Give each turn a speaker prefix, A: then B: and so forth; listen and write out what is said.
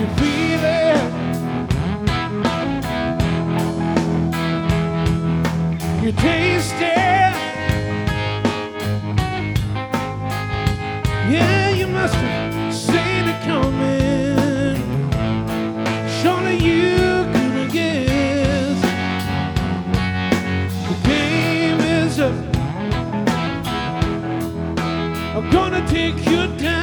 A: you feel it? You taste it? Yeah, you must have seen it coming. Surely you could guess. The game is up. I'm gonna take you down.